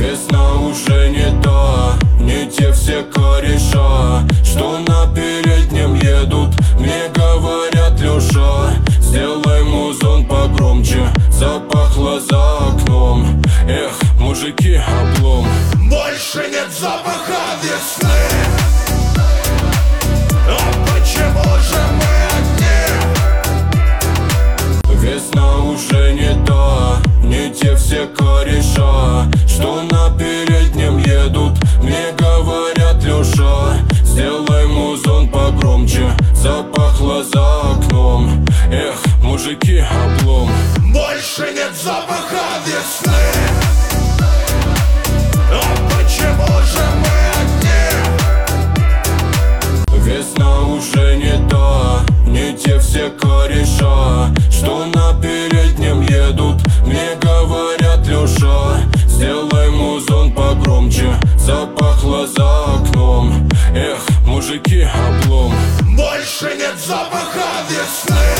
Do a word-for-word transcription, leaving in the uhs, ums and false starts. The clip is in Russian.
Весна уже не та, не те все кореша, что на переднем едут. Мне говорят: Лёша, сделай музон погромче. Запахло за окном, эх, мужики, облом. Больше нет запаха весны. А почему же мы одни? Весна уже не та, не те все кореша, что на переднем едут. Мне говорят: Лёша, сделай музон погромче. Запахло за окном, эх, мужики, облом. Больше нет запаха весны. А почему же мы одни? Весна уже не та, не те все кореша, что на переднем едут. Мне говорят: Лёша, сделай музон погромче. Запахло за окном, эх, мужики, облом. Больше нет запаха весны.